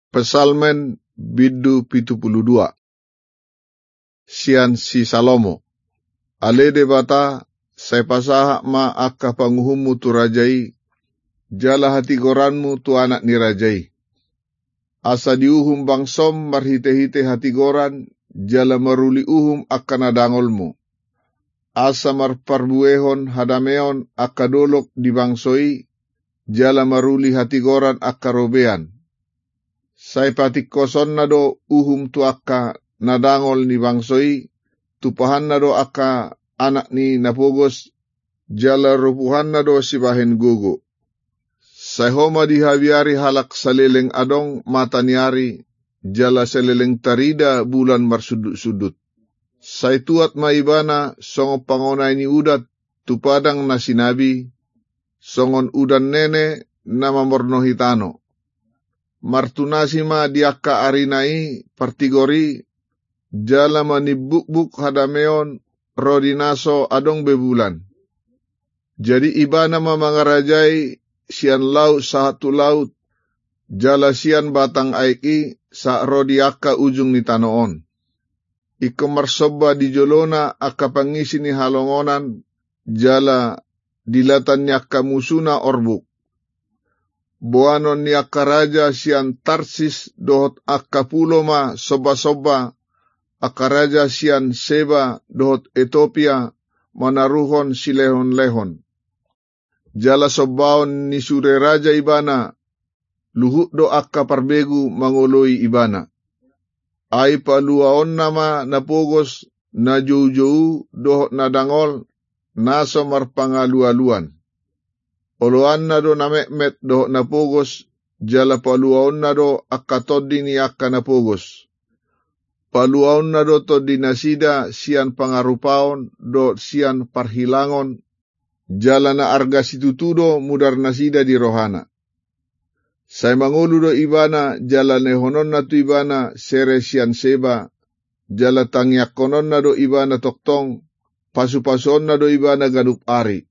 Pesalmen bidu 72. Sian si Salomo. Ale debata saya pasaha ma akka panguhumu tu rajai, jala hati goranmu tu anak ni rajai. Asa diuhum bangsom marhite-hite hati goran, jala maruli uhum akka nadangolmu. Asa marparbuehon hadameon akka dolok di bangsoi, jala maruli hati goran akka robean. Sai patik koson nado uhum tu akka nadangol ni bangsoi, tupahan nado akka anak ni napogos, jala rupuhan nado sibahen gogo. Sai homa dihabiari halak saleleng adong mataniari, jala saleleng tarida bulan marsudut-sudut. Sai tuat maibana songo pangonay ni udat tupadang na sinabi, songon udan nene na mamornohitano. Martunasima diakka arinai partigori, jala manibuk-buk hadameon rodinaso adong bebulan. Jadi ibana mamangarajai sian laut satu laut, jala sian batang aiki sa rodiaka ujung ni tanoon. Iko marsoba di jolona akka pangisi ni halongonan, jala dilatan nyakka musuna orbuk. Boanon ni akka raja sian Tarsis dohot akka puloma soba-soba, akka raja sian Seba dohot Ethiopia manaruhon silehon-lehon. Jala sobaon ni sure raja ibana, luhut do akka parbegu mangoloi ibana. Ai paluaon nama napogos na jou-jou dohot nadangol naso marpangalu-aluan. Oloan na do namekmet dohot napogos, jala paluaon na do akka todi ni akka napogos. Paluaon na do todi nasida sian pangarupaon do sian parhilangon, jala na arga situtudo mudar nasida di rohana. Sai mangulu do ibana jala nehonon na tu ibana sere sian Seba, jala tangyak konon na do ibana toktong, pasu-pason na do ibana gadup ari.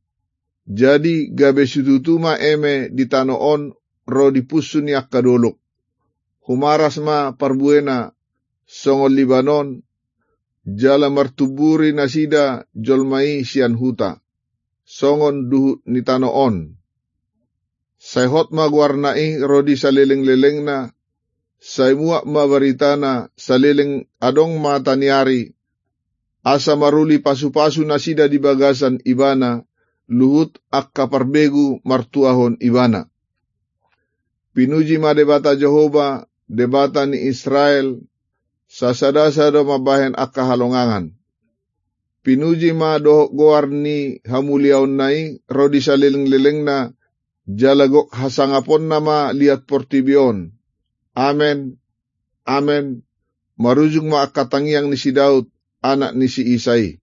Jadi gabe situtuma eme di tanoon ro di pusun yak kadolok. Humaras ma parbuena songol Libanon, jala martuburi nasida jolmai sian huta, songon duhut ni tanoon. Sai hot magwarnai rodi saleleng-leleng na, sai muak mabaritana saleleng adong mataniari, asa maruli pasu-pasu nasida di bagasan ibana, luhut akka parbegu martuahon ibana. Pinuji ma debata Jehova, debata ni Israel, sasada-sada mabahen akka halongangan. Pinuji ma dohok goar ni hamuliaon nai, rodi saleleng-leleng na, jalagok hasangapon nama liat portibion. Amen, amen, marujung ma akatangiang ni si Daud, anak ni si Isai.